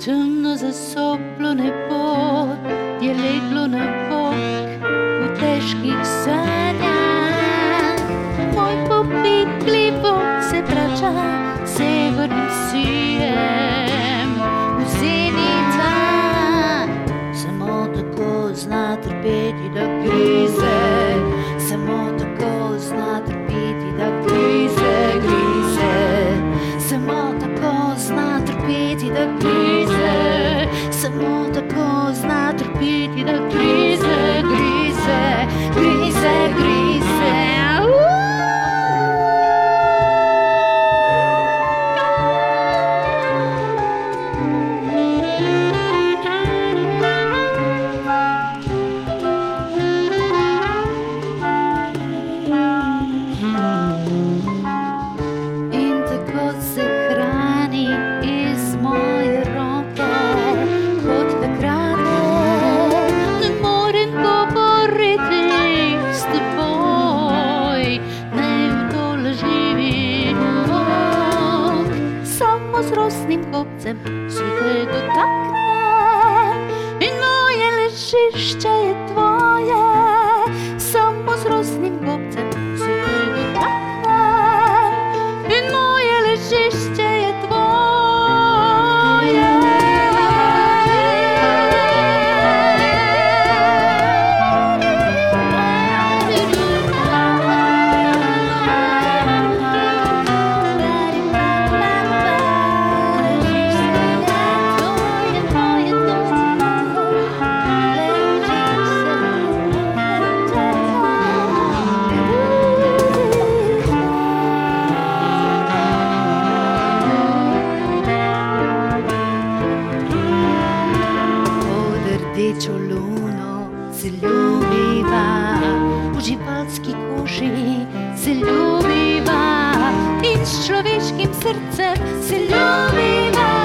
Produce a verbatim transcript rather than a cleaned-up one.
Temno zasoplo nebo je leglo na bok v težkih sanjah. Moj popikli bok se vrača severnim sijem v zenita. Samo tako zna trpeti, da grize, samo tako zna trpeti, da grize, grize. Samo tako zna trpeti, da grize, samo tako zna trpeti, da grize, grize, grize, grize. In tako se hrani iz moje roke, kot takrat ne morem govoriti s teboj, ne v tole živi Bog. Samo z rosnim kopcem se te dotaknem in moje ležišče je tvoje. Samo z rosnim kopcem se te dotaknem in moje ležišče je tvoje. Rdečo luno se ljubiva, v živalski koži se ljubiva in s človeškim srcem se ljubiva.